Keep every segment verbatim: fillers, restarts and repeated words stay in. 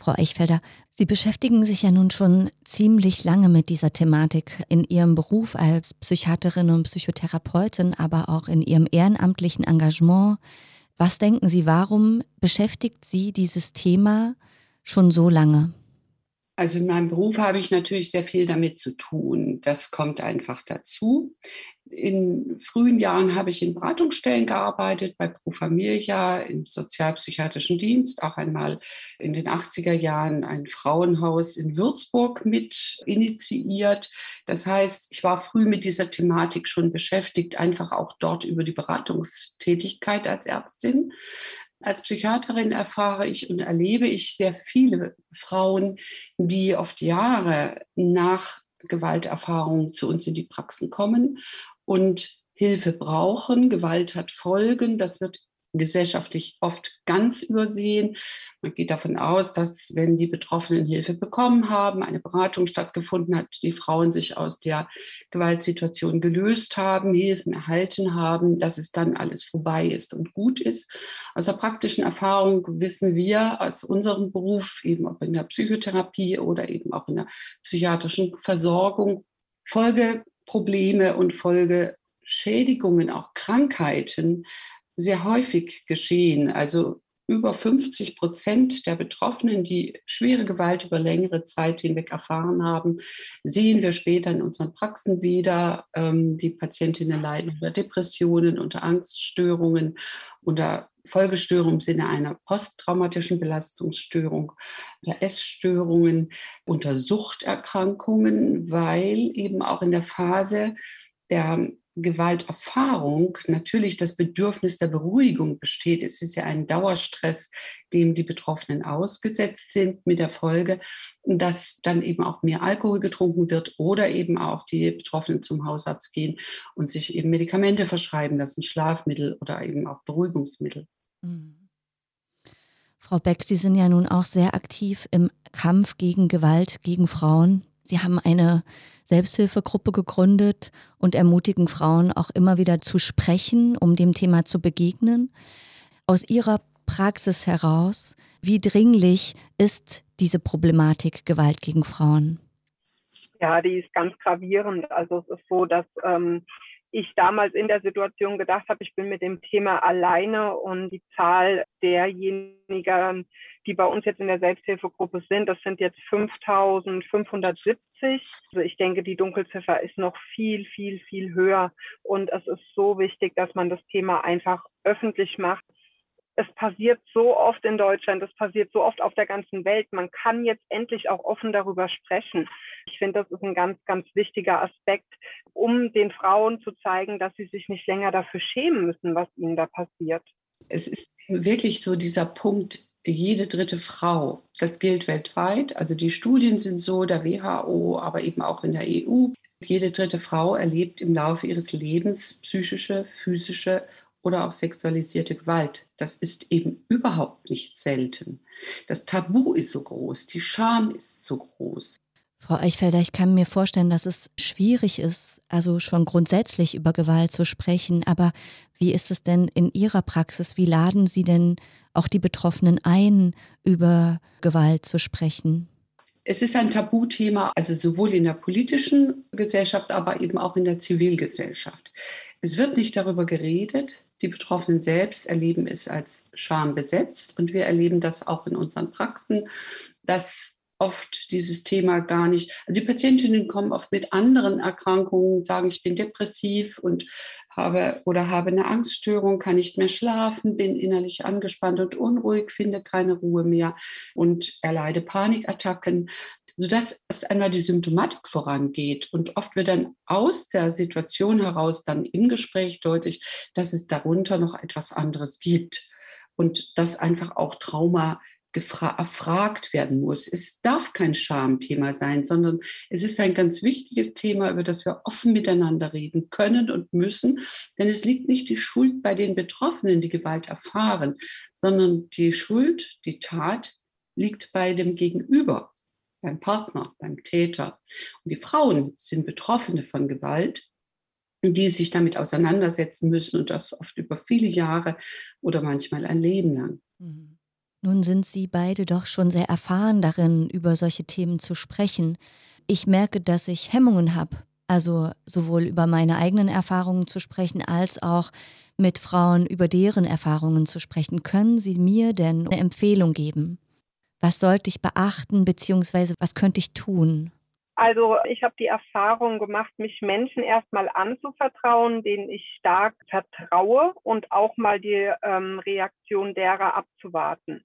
Frau Eichfelder, Sie beschäftigen sich ja nun schon ziemlich lange mit dieser Thematik in Ihrem Beruf als Psychiaterin und Psychotherapeutin, aber auch in Ihrem ehrenamtlichen Engagement. Was denken Sie, warum beschäftigt Sie dieses Thema schon so lange? Also in meinem Beruf habe ich natürlich sehr viel damit zu tun. Das kommt einfach dazu. In frühen Jahren habe ich in Beratungsstellen gearbeitet, bei Pro Familia im sozialpsychiatrischen Dienst, auch einmal in den achtziger Jahren ein Frauenhaus in Würzburg mit initiiert. Das heißt, ich war früh mit dieser Thematik schon beschäftigt, einfach auch dort über die Beratungstätigkeit als Ärztin. Als Psychiaterin erfahre ich und erlebe ich sehr viele Frauen, die oft Jahre nach Gewalterfahrung zu uns in die Praxen kommen und Hilfe brauchen. Gewalt hat Folgen, das wird gesellschaftlich oft ganz übersehen. Man geht davon aus, dass, wenn die Betroffenen Hilfe bekommen haben, eine Beratung stattgefunden hat, die Frauen sich aus der Gewaltsituation gelöst haben, Hilfen erhalten haben, dass es dann alles vorbei ist und gut ist. Aus der praktischen Erfahrung wissen wir aus unserem Beruf, eben auch in der Psychotherapie oder eben auch in der psychiatrischen Versorgung, Folgeprobleme und Folgeschädigungen, auch Krankheiten, sehr häufig geschehen. Also über fünfzig Prozent der Betroffenen, die schwere Gewalt über längere Zeit hinweg erfahren haben, sehen wir später in unseren Praxen wieder. Ähm, die Patientinnen leiden unter Depressionen, unter Angststörungen, unter Folgestörungen im Sinne einer posttraumatischen Belastungsstörung, unter Essstörungen, unter Suchterkrankungen, weil eben auch in der Phase der Gewalterfahrung natürlich das Bedürfnis der Beruhigung besteht. Es ist ja ein Dauerstress, dem die Betroffenen ausgesetzt sind, mit der Folge, dass dann eben auch mehr Alkohol getrunken wird oder eben auch die Betroffenen zum Hausarzt gehen und sich eben Medikamente verschreiben lassen, Schlafmittel oder eben auch Beruhigungsmittel. Mhm. Frau Beck, Sie sind ja nun auch sehr aktiv im Kampf gegen Gewalt gegen Frauen. Sie haben eine Selbsthilfegruppe gegründet und ermutigen Frauen auch immer wieder zu sprechen, um dem Thema zu begegnen. Aus Ihrer Praxis heraus, wie dringlich ist diese Problematik Gewalt gegen Frauen? Ja, die ist ganz gravierend. Also es ist so, dass ähm, ich damals in der Situation gedacht habe, ich bin mit dem Thema alleine und die Zahl derjenigen, die bei uns jetzt in der Selbsthilfegruppe sind, das sind jetzt fünftausendfünfhundertsiebzig. Also ich denke, die Dunkelziffer ist noch viel, viel, viel höher. Und es ist so wichtig, dass man das Thema einfach öffentlich macht. Es passiert so oft in Deutschland, es passiert so oft auf der ganzen Welt. Man kann jetzt endlich auch offen darüber sprechen. Ich finde, das ist ein ganz, ganz wichtiger Aspekt, um den Frauen zu zeigen, dass sie sich nicht länger dafür schämen müssen, was ihnen da passiert. Es ist wirklich so dieser Punkt, jede dritte Frau, das gilt weltweit. Also die Studien sind so, der W H O, aber eben auch in der E U. Jede dritte Frau erlebt im Laufe ihres Lebens psychische, physische oder auch sexualisierte Gewalt. Das ist eben überhaupt nicht selten. Das Tabu ist so groß, die Scham ist so groß. Frau Eichfelder, ich kann mir vorstellen, dass es schwierig ist, also schon grundsätzlich über Gewalt zu sprechen. Aber wie ist es denn in Ihrer Praxis? Wie laden Sie denn auch die Betroffenen ein, über Gewalt zu sprechen? Es ist ein Tabuthema, also sowohl in der politischen Gesellschaft, aber eben auch in der Zivilgesellschaft. Es wird nicht darüber geredet. Die Betroffenen selbst erleben es als schambesetzt. Und wir erleben das auch in unseren Praxen, dass oft dieses Thema gar nicht, also die Patientinnen kommen oft mit anderen Erkrankungen, sagen, ich bin depressiv und habe oder habe eine Angststörung, kann nicht mehr schlafen, bin innerlich angespannt und unruhig, finde keine Ruhe mehr und erleide Panikattacken, sodass erst einmal die Symptomatik vorangeht. Und oft wird dann aus der Situation heraus dann im Gespräch deutlich, dass es darunter noch etwas anderes gibt und dass einfach auch Trauma gefra- erfragt werden muss. Es darf kein Schamthema sein, sondern es ist ein ganz wichtiges Thema, über das wir offen miteinander reden können und müssen. Denn es liegt nicht die Schuld bei den Betroffenen, die Gewalt erfahren, sondern die Schuld, die Tat liegt bei dem Gegenüber, beim Partner, beim Täter. Und die Frauen sind Betroffene von Gewalt, die sich damit auseinandersetzen müssen und das oft über viele Jahre oder manchmal ein Leben lang. Mhm. Nun sind Sie beide doch schon sehr erfahren darin, über solche Themen zu sprechen. Ich merke, dass ich Hemmungen habe, also sowohl über meine eigenen Erfahrungen zu sprechen, als auch mit Frauen über deren Erfahrungen zu sprechen. Können Sie mir denn eine Empfehlung geben? Was sollte ich beachten, beziehungsweise was könnte ich tun? Also ich habe die Erfahrung gemacht, mich Menschen erstmal anzuvertrauen, denen ich stark vertraue und auch mal die ähm, Reaktion derer abzuwarten.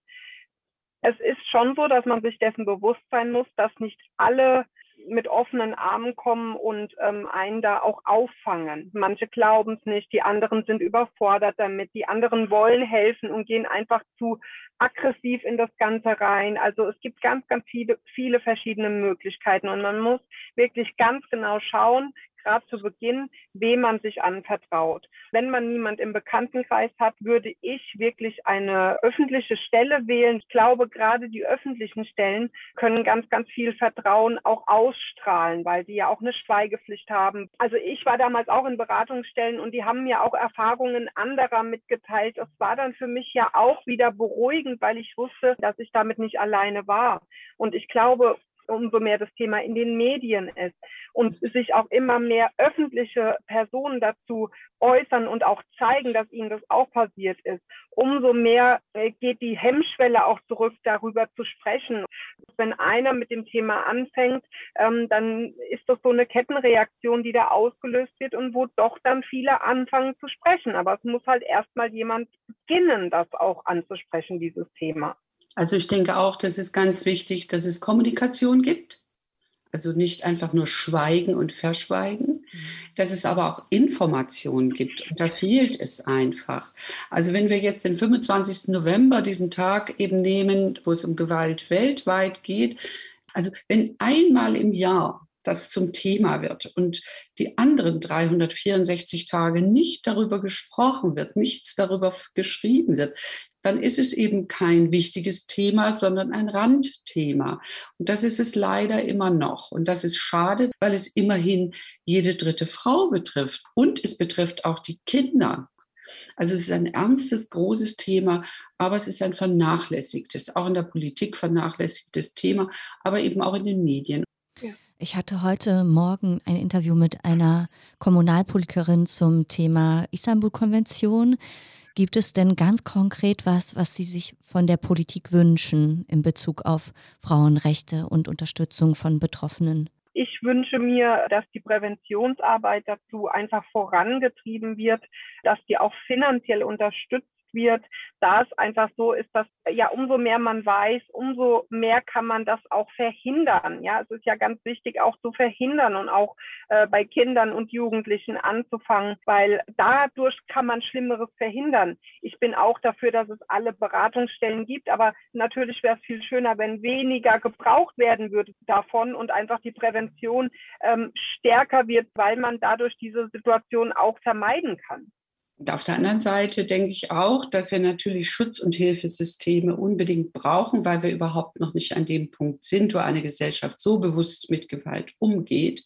Es ist schon so, dass man sich dessen bewusst sein muss, dass nicht alle mit offenen Armen kommen und ähm, einen da auch auffangen. Manche glauben es nicht, die anderen sind überfordert damit, die anderen wollen helfen und gehen einfach zu aggressiv in das Ganze rein. Also es gibt ganz, ganz viele, viele verschiedene Möglichkeiten und man muss wirklich ganz genau schauen, gerade zu Beginn, wem man sich anvertraut. Wenn man niemand im Bekanntenkreis hat, würde ich wirklich eine öffentliche Stelle wählen. Ich glaube, gerade die öffentlichen Stellen können ganz, ganz viel Vertrauen auch ausstrahlen, weil sie ja auch eine Schweigepflicht haben. Also ich war damals auch in Beratungsstellen und die haben mir auch Erfahrungen anderer mitgeteilt. Das war dann für mich ja auch wieder beruhigend, weil ich wusste, dass ich damit nicht alleine war. Und ich glaube, umso mehr das Thema in den Medien ist und sich auch immer mehr öffentliche Personen dazu äußern und auch zeigen, dass ihnen das auch passiert ist, umso mehr geht die Hemmschwelle auch zurück, darüber zu sprechen. Wenn einer mit dem Thema anfängt, ähm, dann ist das so eine Kettenreaktion, die da ausgelöst wird und wo doch dann viele anfangen zu sprechen. Aber es muss halt erstmal jemand beginnen, das auch anzusprechen, dieses Thema. Also ich denke auch, das ist ganz wichtig, dass es Kommunikation gibt. Also nicht einfach nur Schweigen und Verschweigen, dass es aber auch Informationen gibt. Und da fehlt es einfach. Also wenn wir jetzt den fünfundzwanzigsten November, diesen Tag eben nehmen, wo es um Gewalt weltweit geht, also wenn einmal im Jahr das zum Thema wird und die anderen dreihundertvierundsechzig Tage nicht darüber gesprochen wird, nichts darüber geschrieben wird, dann ist es eben kein wichtiges Thema, sondern ein Randthema. Und das ist es leider immer noch. Und das ist schade, weil es immerhin jede dritte Frau betrifft. Und es betrifft auch die Kinder. Also es ist ein ernstes, großes Thema, aber es ist ein vernachlässigtes, auch in der Politik vernachlässigtes Thema, aber eben auch in den Medien. Ja. Ich hatte heute Morgen ein Interview mit einer Kommunalpolitikerin zum Thema Istanbul-Konvention. Gibt es denn ganz konkret was, was Sie sich von der Politik wünschen in Bezug auf Frauenrechte und Unterstützung von Betroffenen? Ich wünsche mir, dass die Präventionsarbeit dazu einfach vorangetrieben wird, dass die auch finanziell unterstützt wird, da es einfach so ist, dass ja umso mehr man weiß, umso mehr kann man das auch verhindern. Ja, es ist ja ganz wichtig, auch zu verhindern und auch äh, bei Kindern und Jugendlichen anzufangen, weil dadurch kann man Schlimmeres verhindern. Ich bin auch dafür, dass es alle Beratungsstellen gibt, aber natürlich wäre es viel schöner, wenn weniger gebraucht werden würde davon und einfach die Prävention ähm, stärker wird, weil man dadurch diese Situation auch vermeiden kann. Und auf der anderen Seite denke ich auch, dass wir natürlich Schutz- und Hilfesysteme unbedingt brauchen, weil wir überhaupt noch nicht an dem Punkt sind, wo eine Gesellschaft so bewusst mit Gewalt umgeht.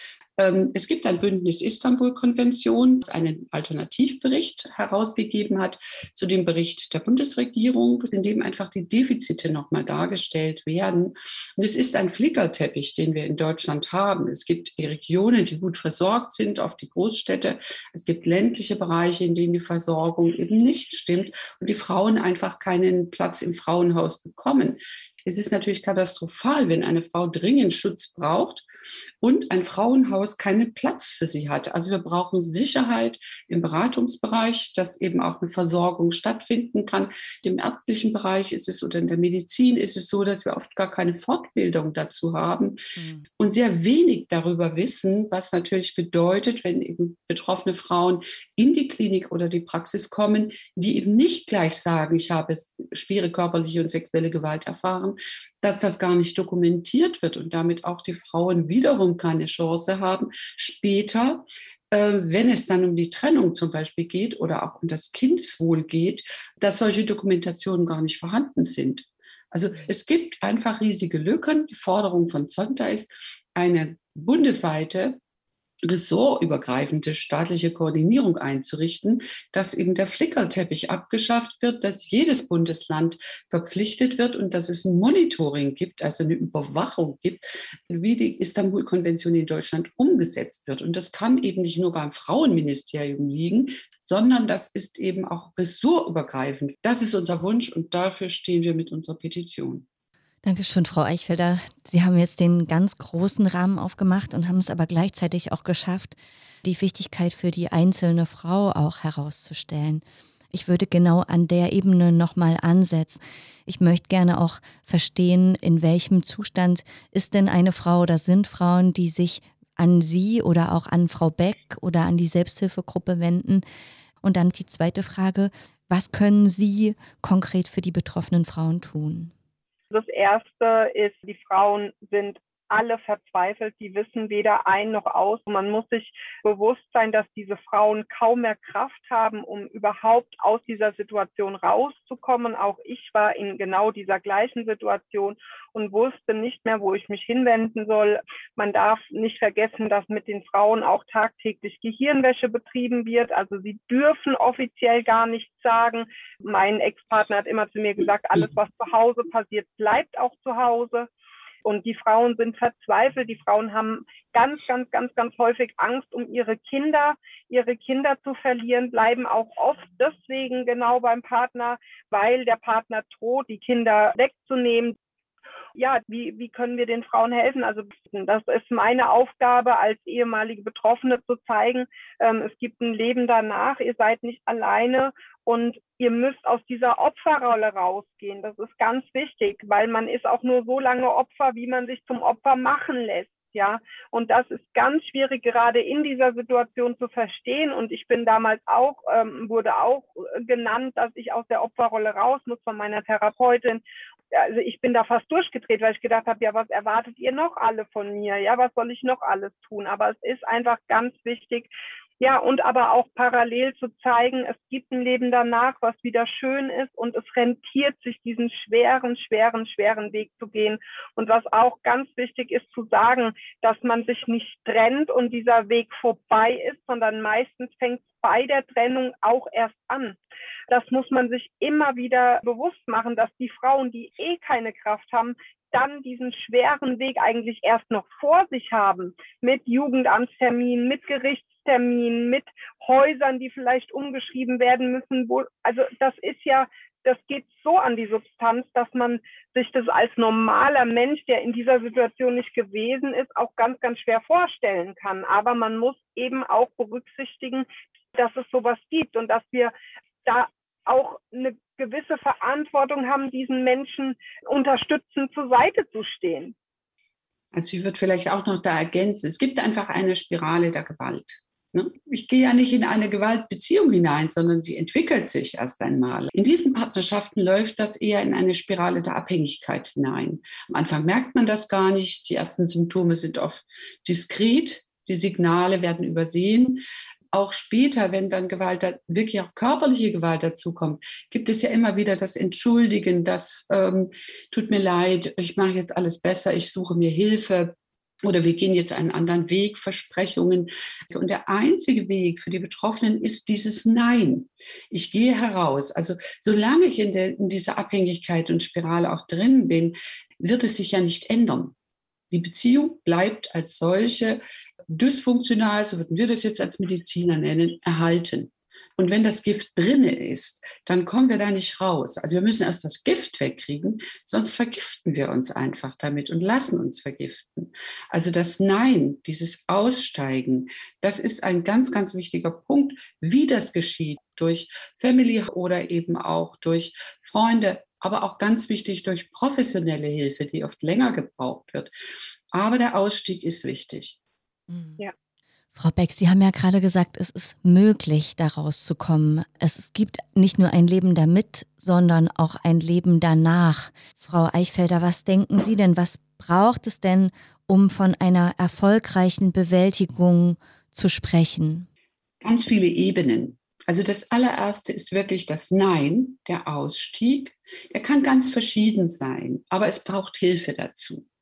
Es gibt ein Bündnis Istanbul-Konvention, das einen Alternativbericht herausgegeben hat zu dem Bericht der Bundesregierung, in dem einfach die Defizite nochmal dargestellt werden. Und es ist ein Flickerteppich, den wir in Deutschland haben. Es gibt Regionen, die gut versorgt sind, oft die Großstädte. Es gibt ländliche Bereiche, in denen die Versorgung eben nicht stimmt und die Frauen einfach keinen Platz im Frauenhaus bekommen. Es ist natürlich katastrophal, wenn eine Frau dringend Schutz braucht und ein Frauenhaus keinen Platz für sie hat. Also wir brauchen Sicherheit im Beratungsbereich, dass eben auch eine Versorgung stattfinden kann. Im ärztlichen Bereich ist es oder in der Medizin ist es so, dass wir oft gar keine Fortbildung dazu haben mhm. und sehr wenig darüber wissen, was natürlich bedeutet, wenn eben betroffene Frauen in die Klinik oder die Praxis kommen, die eben nicht gleich sagen, ich habe schwere körperliche und sexuelle Gewalt erfahren, dass das gar nicht dokumentiert wird und damit auch die Frauen wiederum keine Chance haben, später, äh, wenn es dann um die Trennung zum Beispiel geht oder auch um das Kindeswohl geht, dass solche Dokumentationen gar nicht vorhanden sind. Also es gibt einfach riesige Lücken. Die Forderung von Zonta ist eine bundesweite ressortübergreifende staatliche Koordinierung einzurichten, dass eben der Flickerteppich abgeschafft wird, dass jedes Bundesland verpflichtet wird und dass es ein Monitoring gibt, also eine Überwachung gibt, wie die Istanbul-Konvention in Deutschland umgesetzt wird. Und das kann eben nicht nur beim Frauenministerium liegen, sondern das ist eben auch ressortübergreifend. Das ist unser Wunsch und dafür stehen wir mit unserer Petition. Dankeschön, Frau Eichfelder. Sie haben jetzt den ganz großen Rahmen aufgemacht und haben es aber gleichzeitig auch geschafft, die Wichtigkeit für die einzelne Frau auch herauszustellen. Ich würde genau an der Ebene nochmal ansetzen. Ich möchte gerne auch verstehen, in welchem Zustand ist denn eine Frau oder sind Frauen, die sich an Sie oder auch an Frau Beck oder an die Selbsthilfegruppe wenden. Und dann die zweite Frage, was können Sie konkret für die betroffenen Frauen tun? Das Erste ist, die Frauen sind alle verzweifelt, die wissen weder ein noch aus. Man muss sich bewusst sein, dass diese Frauen kaum mehr Kraft haben, um überhaupt aus dieser Situation rauszukommen. Auch ich war in genau dieser gleichen Situation und wusste nicht mehr, wo ich mich hinwenden soll. Man darf nicht vergessen, dass mit den Frauen auch tagtäglich Gehirnwäsche betrieben wird. Also sie dürfen offiziell gar nichts sagen. Mein Ex-Partner hat immer zu mir gesagt, alles, was zu Hause passiert, bleibt auch zu Hause. Und die Frauen sind verzweifelt. Die Frauen haben ganz, ganz, ganz, ganz häufig Angst um ihre Kinder, ihre Kinder zu verlieren, bleiben auch oft deswegen genau beim Partner, weil der Partner droht, die Kinder wegzunehmen. Ja, wie, wie können wir den Frauen helfen? Also das ist meine Aufgabe als ehemalige Betroffene zu zeigen, ähm, es gibt ein Leben danach, ihr seid nicht alleine und ihr müsst aus dieser Opferrolle rausgehen. Das ist ganz wichtig, weil man ist auch nur so lange Opfer, wie man sich zum Opfer machen lässt. Ja, und das ist ganz schwierig, gerade in dieser Situation zu verstehen. Und ich bin damals auch, ähm, wurde auch genannt, dass ich aus der Opferrolle raus muss von meiner Therapeutin. Also ich bin da fast durchgedreht, weil ich gedacht habe, ja, was erwartet ihr noch alle von mir? Ja, was soll ich noch alles tun? Aber es ist einfach ganz wichtig, ja, und aber auch parallel zu zeigen, es gibt ein Leben danach, was wieder schön ist und es rentiert sich, diesen schweren, schweren, schweren Weg zu gehen. Und was auch ganz wichtig ist zu sagen, dass man sich nicht trennt und dieser Weg vorbei ist, sondern meistens fängt es bei der Trennung auch erst an. Das muss man sich immer wieder bewusst machen, dass die Frauen, die eh keine Kraft haben, dann diesen schweren Weg eigentlich erst noch vor sich haben, mit Jugendamtsterminen, mit Gerichtsterminen, mit Häusern, die vielleicht umgeschrieben werden müssen. Also das ist ja, das geht so an die Substanz, dass man sich das als normaler Mensch, der in dieser Situation nicht gewesen ist, auch ganz, ganz schwer vorstellen kann. Aber man muss eben auch berücksichtigen, dass es sowas gibt und dass wir da auch eine gewisse Verantwortung haben, diesen Menschen unterstützend zur Seite zu stehen. Also ich würde vielleicht auch noch da ergänzen, es gibt einfach eine Spirale der Gewalt. Ich gehe ja nicht in eine Gewaltbeziehung hinein, sondern sie entwickelt sich erst einmal. In diesen Partnerschaften läuft das eher in eine Spirale der Abhängigkeit hinein. Am Anfang merkt man das gar nicht. Die ersten Symptome sind oft diskret. Die Signale werden übersehen. Auch später, wenn dann Gewalt, wirklich auch körperliche Gewalt dazukommt, gibt es ja immer wieder das Entschuldigen, das ähm, tut mir leid, ich mache jetzt alles besser, ich suche mir Hilfe oder wir gehen jetzt einen anderen Weg, Versprechungen. Und der einzige Weg für die Betroffenen ist dieses Nein. Ich gehe heraus. Also solange ich in, der, in dieser Abhängigkeit und Spirale auch drin bin, wird es sich ja nicht ändern. Die Beziehung bleibt als solche dysfunktional, so würden wir das jetzt als Mediziner nennen, erhalten. Und wenn das Gift drin ist, dann kommen wir da nicht raus. Also wir müssen erst das Gift wegkriegen, sonst vergiften wir uns einfach damit und lassen uns vergiften. Also das Nein, dieses Aussteigen, das ist ein ganz, ganz wichtiger Punkt, wie das geschieht, durch Family oder eben auch durch Freunde, aber auch ganz wichtig durch professionelle Hilfe, die oft länger gebraucht wird. Aber der Ausstieg ist wichtig. Ja. Frau Beck, Sie haben ja gerade gesagt, es ist möglich, da rauszukommen. Es, es gibt nicht nur ein Leben damit, sondern auch ein Leben danach. Frau Eichfelder, was denken Sie denn, was braucht es denn, um von einer erfolgreichen Bewältigung zu sprechen? Ganz viele Ebenen. Also das allererste ist wirklich das Nein, der Ausstieg. Der kann ganz verschieden sein, aber es braucht Hilfe dazu.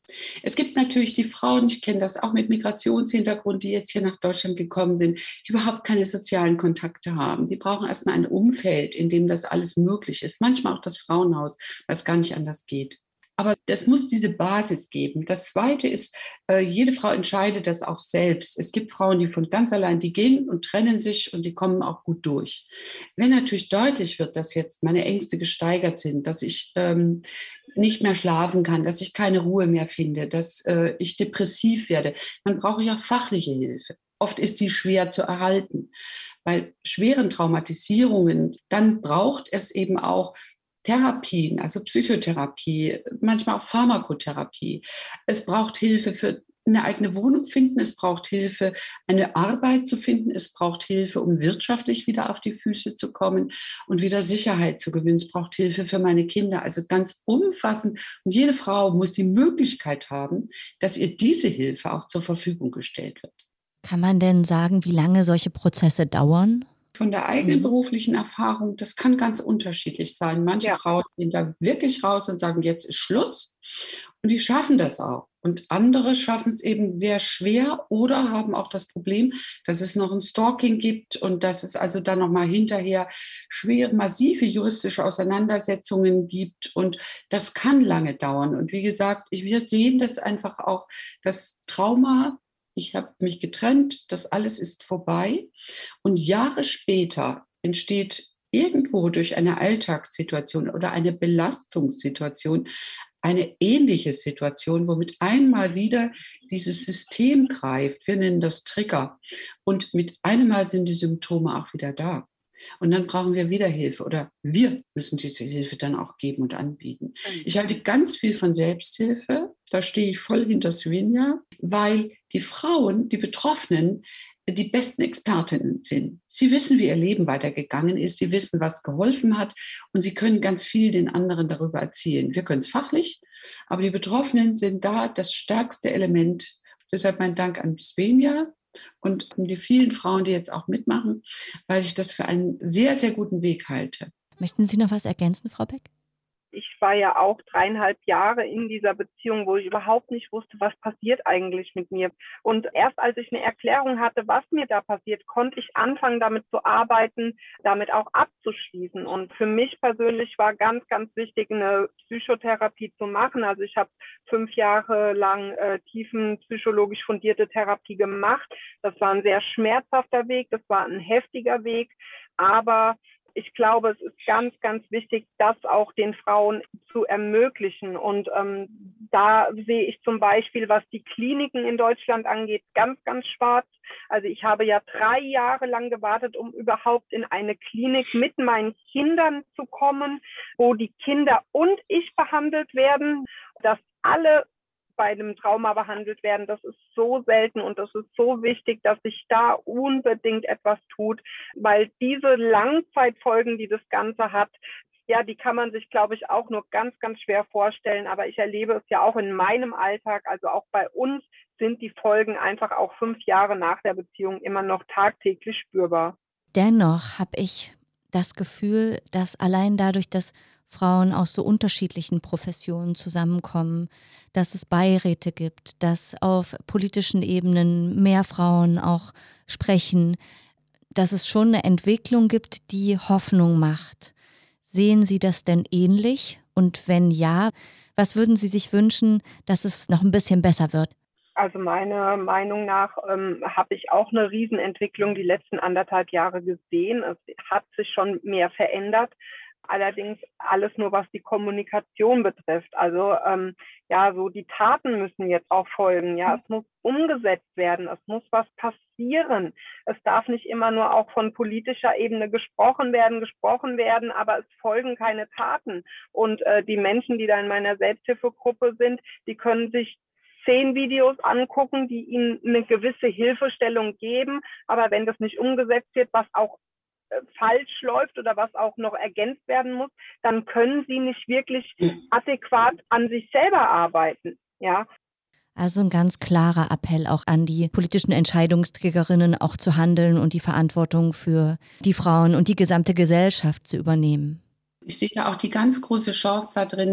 Es gibt natürlich die Frauen, ich kenne das auch mit Migrationshintergrund, die jetzt hier nach Deutschland gekommen sind, die überhaupt keine sozialen Kontakte haben. Die brauchen erstmal ein Umfeld, in dem das alles möglich ist. Manchmal auch das Frauenhaus, weil es gar nicht anders geht. Aber es muss diese Basis geben. Das Zweite ist, äh, jede Frau entscheidet das auch selbst. Es gibt Frauen, die von ganz allein, die gehen und trennen sich und die kommen auch gut durch. Wenn natürlich deutlich wird, dass jetzt meine Ängste gesteigert sind, dass ich ähm, nicht mehr schlafen kann, dass ich keine Ruhe mehr finde, dass äh, ich depressiv werde, dann brauche ich auch fachliche Hilfe. Oft ist die schwer zu erhalten. Bei schweren Traumatisierungen, dann braucht es eben auch Therapien, also Psychotherapie, manchmal auch Pharmakotherapie. Es braucht Hilfe für eine eigene Wohnung finden, es braucht Hilfe, eine Arbeit zu finden, es braucht Hilfe, um wirtschaftlich wieder auf die Füße zu kommen und wieder Sicherheit zu gewinnen. Es braucht Hilfe für meine Kinder, also ganz umfassend. Und jede Frau muss die Möglichkeit haben, dass ihr diese Hilfe auch zur Verfügung gestellt wird. Kann man denn sagen, wie lange solche Prozesse dauern? Von der eigenen Mhm. beruflichen Erfahrung, das kann ganz unterschiedlich sein. Manche Ja. Frauen gehen da wirklich raus und sagen, jetzt ist Schluss. Und die schaffen das auch. Und andere schaffen es eben sehr schwer oder haben auch das Problem, dass es noch ein Stalking gibt und dass es also dann nochmal hinterher schwere, massive juristische Auseinandersetzungen gibt. Und das kann lange dauern. Und wie gesagt, wir sehen das einfach auch, das Trauma, ich habe mich getrennt, das alles ist vorbei. Und Jahre später entsteht irgendwo durch eine Alltagssituation oder eine Belastungssituation eine ähnliche Situation, womit einmal wieder dieses System greift. Wir nennen das Trigger. Und mit einem Mal sind die Symptome auch wieder da. Und dann brauchen wir wieder Hilfe oder wir müssen diese Hilfe dann auch geben und anbieten. Ich halte ganz viel von Selbsthilfe, da stehe ich voll hinter Svenja, weil die Frauen, die Betroffenen, die besten Expertinnen sind. Sie wissen, wie ihr Leben weitergegangen ist, sie wissen, was geholfen hat und sie können ganz viel den anderen darüber erzählen. Wir können es fachlich, aber die Betroffenen sind da das stärkste Element. Deshalb mein Dank an Svenja und an die vielen Frauen, die jetzt auch mitmachen, weil ich das für einen sehr, sehr guten Weg halte. Möchten Sie noch was ergänzen, Frau Beck? Ich war ja auch dreieinhalb Jahre in dieser Beziehung, wo ich überhaupt nicht wusste, was passiert eigentlich mit mir. Und erst als ich eine Erklärung hatte, was mir da passiert, konnte ich anfangen, damit zu arbeiten, damit auch abzuschließen. Und für mich persönlich war ganz, ganz wichtig, eine Psychotherapie zu machen. Also ich habe fünf Jahre lang äh, tiefenpsychologisch fundierte Therapie gemacht. Das war ein sehr schmerzhafter Weg, das war ein heftiger Weg, aber ich glaube, es ist ganz, ganz wichtig, das auch den Frauen zu ermöglichen. Und ähm, da sehe ich zum Beispiel, was die Kliniken in Deutschland angeht, ganz, ganz schwarz. Also ich habe ja drei Jahre lang gewartet, um überhaupt in eine Klinik mit meinen Kindern zu kommen, wo die Kinder und ich behandelt werden, dass alle bei einem Trauma behandelt werden. Das ist so selten und das ist so wichtig, dass sich da unbedingt etwas tut, weil diese Langzeitfolgen, die das Ganze hat, ja, die kann man sich, glaube ich, auch nur ganz, ganz schwer vorstellen. Aber ich erlebe es ja auch in meinem Alltag, also auch bei uns sind die Folgen einfach auch fünf Jahre nach der Beziehung immer noch tagtäglich spürbar. Dennoch habe ich das Gefühl, dass allein dadurch, dass Frauen aus so unterschiedlichen Professionen zusammenkommen, dass es Beiräte gibt, dass auf politischen Ebenen mehr Frauen auch sprechen, dass es schon eine Entwicklung gibt, die Hoffnung macht. Sehen Sie das denn ähnlich? Und wenn ja, was würden Sie sich wünschen, dass es noch ein bisschen besser wird? Also meiner Meinung nach ähm, habe ich auch eine Riesenentwicklung die letzten anderthalb Jahre gesehen. Es hat sich schon mehr verändert. Allerdings alles nur, was die Kommunikation betrifft. Also ähm, ja, so die Taten müssen jetzt auch folgen. Ja, es muss umgesetzt werden. Es muss was passieren. Es darf nicht immer nur auch von politischer Ebene gesprochen werden, gesprochen werden, aber es folgen keine Taten. Und äh, die Menschen, die da in meiner Selbsthilfegruppe sind, die können sich zehn Videos angucken, die ihnen eine gewisse Hilfestellung geben. Aber wenn das nicht umgesetzt wird, was auch falsch läuft oder was auch noch ergänzt werden muss, dann können sie nicht wirklich adäquat an sich selber arbeiten. Ja. Also ein ganz klarer Appell auch an die politischen Entscheidungsträgerinnen, auch zu handeln und die Verantwortung für die Frauen und die gesamte Gesellschaft zu übernehmen. Ich sehe da auch die ganz große Chance da drin,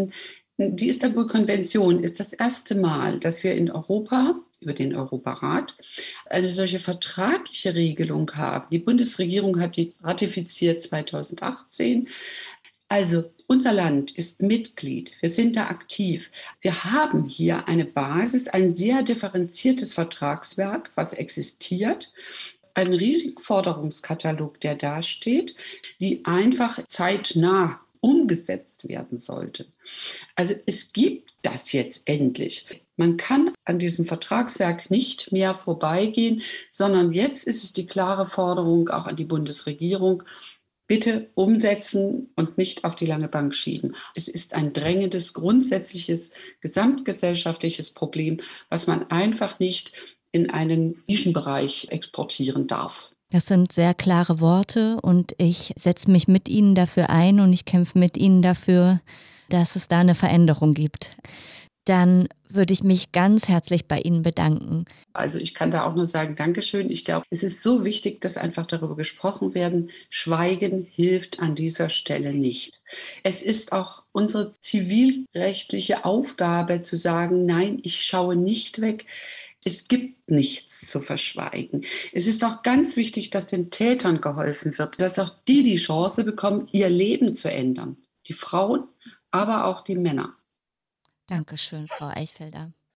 Die Istanbul-Konvention ist das erste Mal, dass wir in Europa über den Europarat eine solche vertragliche Regelung haben. Die Bundesregierung hat die ratifiziert zweitausendachtzehn. Also unser Land ist Mitglied, wir sind da aktiv. Wir haben hier eine Basis, ein sehr differenziertes Vertragswerk, was existiert. Ein riesiger Forderungskatalog, der dasteht, die einfach zeitnah umgesetzt werden sollte. Also es gibt das jetzt endlich. Man kann an diesem Vertragswerk nicht mehr vorbeigehen, sondern jetzt ist es die klare Forderung auch an die Bundesregierung, bitte umsetzen und nicht auf die lange Bank schieben. Es ist ein drängendes, grundsätzliches, gesamtgesellschaftliches Problem, was man einfach nicht in einen Nischenbereich exportieren darf. Das sind sehr klare Worte und ich setze mich mit Ihnen dafür ein und ich kämpfe mit Ihnen dafür, dass es da eine Veränderung gibt. Dann würde ich mich ganz herzlich bei Ihnen bedanken. Also ich kann da auch nur sagen, Dankeschön. Ich glaube, es ist so wichtig, dass einfach darüber gesprochen werden. Schweigen hilft an dieser Stelle nicht. Es ist auch unsere zivilrechtliche Aufgabe zu sagen, nein, ich schaue nicht weg. Es gibt nichts zu verschweigen. Es ist auch ganz wichtig, dass den Tätern geholfen wird, dass auch die die Chance bekommen, ihr Leben zu ändern. Die Frauen, aber auch die Männer. Dankeschön, Frau Eichfelder.